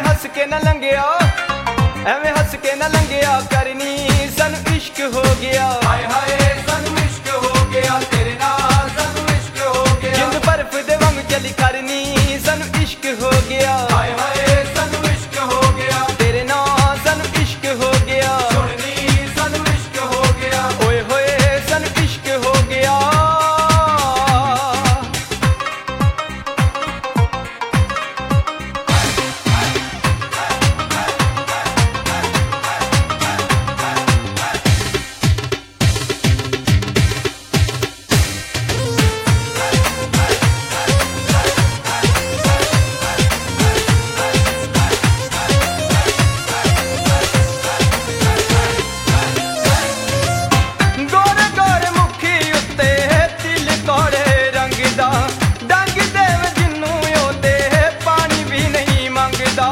हस के न लंघिया, एवें हस के न लंघिया करनी, सानू इश्क हो गया। हाय हाय सानू इश्क हो गया, तेरे नाल सानू इश्क हो गया। जिंद बर्फ दे वांग चली करनी, सानू इश्क हो गया। हाय हाय सानू इश्क हो गया, तेरे नाल सानू इश्क हो गया। सुननी सानू इश्क हो गया। ओए होए सानू इश्क हो गया। गोरे गोरे मुखी उत्ते तिल कोड़े रंग दा, डंग देव जिन्नू ओते पानी भी नहीं मंगदा।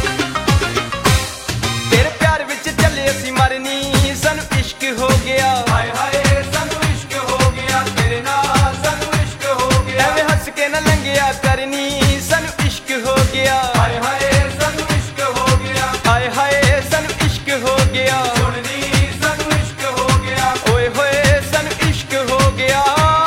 तेरे प्यार विच चले असी मरनी, सानू इश्क हो गया। हाय हाय सानू इश्क हो गया, तेरे नाल सानू इश्क हो गया। एवें हस के न लंघिया करनी, सानू इश्क हो गया। हाय हाय सानू इश्क हो गया, हाय हाय सानू इश्क हो गया। सुननी सानू इश्क हो गया। ओए होए सानू इश्क हो गया।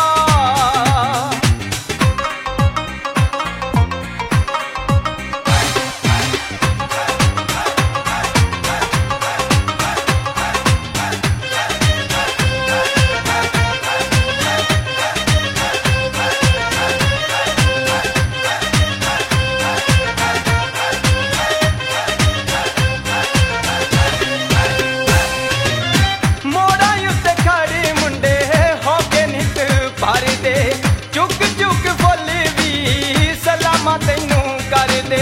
मोड़ा उत्ते खड़े मुंडे हो के नित भरदे, चुक चुक फुल भी सलामा तैनू कर दे।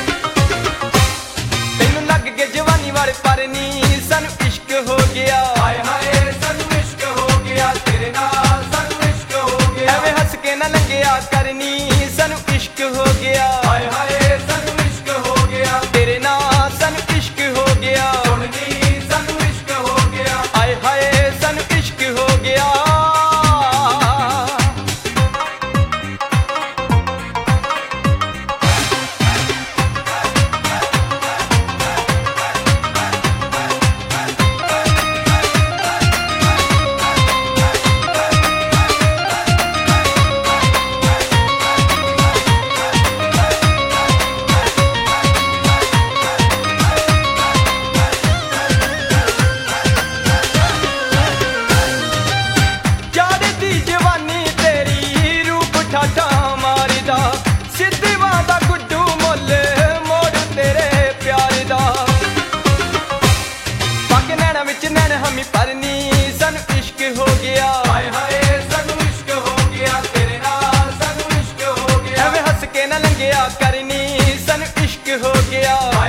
तैनू लग के जवानी वाले परनी, सानू इश्क हो गया। हाय हाय सानू इश्क हो गया, तेरे नाल सानू इश्क हो गया। एवें हस के न लंघिया करनी, सानू इश्क हो गया। हाय हाय सानू इश्क हो गया, तेरे नाल सानू इश्क हो गया। सुननी सानू इश्क हो गया। हाय हाय सानू इश्क हो गया। चढ़दी जवानी तेरी रूप ठाठा मारदा, सिद्धी वादा गुड्डू मुੱਲ मोड़ तेरे प्यार दा। पग नैना विच नैन हमी परनी, सानू इश्क हो गया। हाय हाय सानू इश्क हो गया, तेरे नाल सानू इश्क हो गया। एवें हस के न लंघिया करनी, सानू इश्क हो गया।